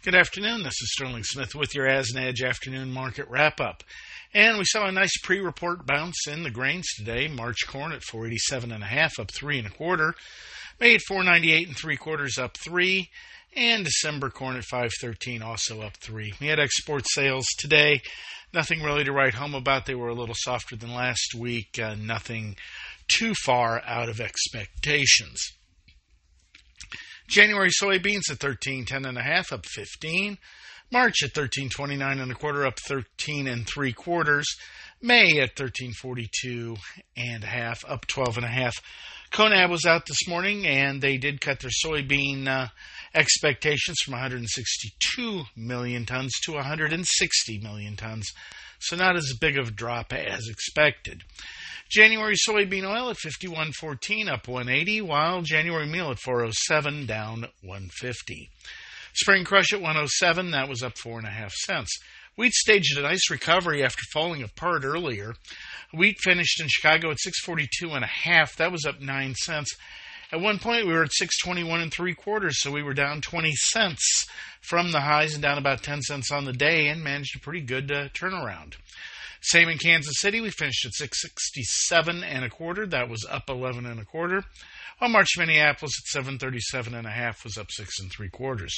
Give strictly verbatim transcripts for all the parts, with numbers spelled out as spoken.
Good afternoon. This is Sterling Smith with your As and Edge afternoon market wrap-up. And we saw a nice pre-report bounce in the grains today. March corn at four eighty-seven and a half, up three and a quarter. May at four ninety-eight and three quarters, up three. And December corn at five thirteen, also up three. We had export sales today. Nothing really to write home about. They were a little softer than last week. Uh, nothing too far out of expectations. January soybeans at thirteen ten and a half, up fifteen. March at thirteen twenty-nine and a quarter, up thirteen and three quarters. May at thirteen forty-two and a half, up twelve and a half. Conab was out this morning, and they did cut their soybean uh, expectations from one hundred sixty-two million tons to one hundred sixty million tons. So not as big of a drop as expected. January soybean oil at fifty-one fourteen, up one eighty, while January meal at four oh seven, down one fifty. Spring crush at one oh seven, that was up four and a half cents. Wheat staged a nice recovery after falling apart earlier. Wheat finished in Chicago at six forty-two and a half, that was up nine cents. At one point we were at six twenty-one and three quarters, so we were down twenty cents from the highs and down about ten cents on the day, and managed a pretty good uh, turnaround. Same in Kansas City. We finished at six sixty-seven and a quarter. That was up eleven and a quarter. While March Minneapolis at seven thirty-seven and a half was up six and three quarters.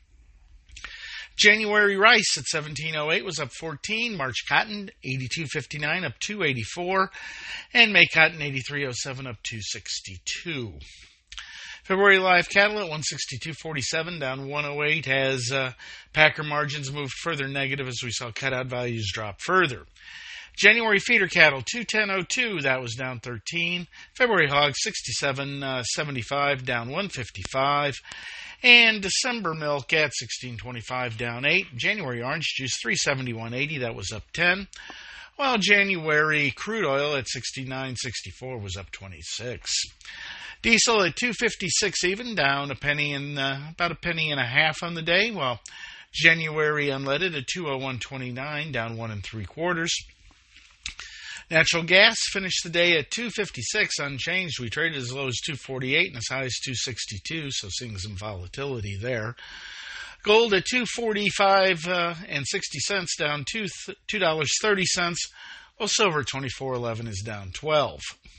January rice at seventeen oh eight was up fourteen. March cotton eighty-two fifty-nine, up two eighty-four, and May cotton eighty-three oh seven, up two sixty-two. February live cattle at one sixty-two forty-seven, down one oh eight, as uh, packer margins moved further negative as we saw cutout values drop further. January feeder cattle two ten oh two, that was down thirteen. February hogs sixty-seven seventy-five, down one fifty-five. And December milk at sixteen twenty-five, down eight. January orange juice three seventy-one eighty, that was up ten. While January crude oil at sixty-nine sixty-four was up twenty-six. Diesel at two fifty-six even, down a penny and uh, about a penny and a half on the day. While January unleaded at two oh one twenty-nine, down one and three quarters. Natural gas finished the day at two fifty-six, unchanged. We traded as low as two forty-eight and as high as two sixty-two, so seeing some volatility there. Gold at two forty-five uh, and sixty cents, down two two dollars thirty cents. While silver at twenty-four eleven is down twelve.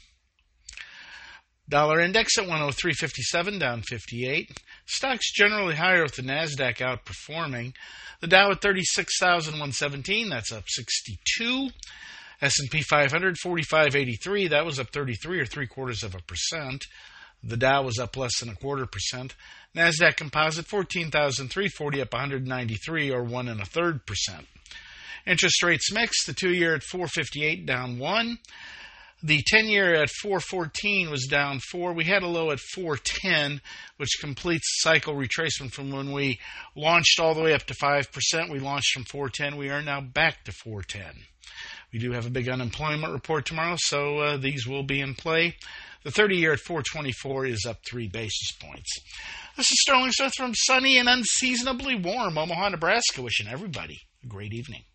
Dollar index at one oh three fifty-seven, down fifty-eight. Stocks generally higher with the NASDAQ outperforming. The Dow at thirty-six thousand one hundred seventeen, that's up sixty-two. S and P five hundred, forty-five eighty-three, that was up thirty-three or three quarters of a percent. The Dow was up less than a quarter percent. NASDAQ Composite, fourteen thousand three hundred forty, up one hundred ninety-three or one and a third percent. Interest rates mixed, the two-year at four fifty-eight, down one. The ten-year at four fourteen was down four. We had a low at four ten, which completes cycle retracement from when we launched all the way up to five percent. We launched from four ten. We are now back to four ten. We do have a big unemployment report tomorrow, so uh, these will be in play. The thirty-year at four twenty-four is up three basis points. This is Sterling Smith from sunny and unseasonably warm Omaha, Nebraska, wishing everybody a great evening.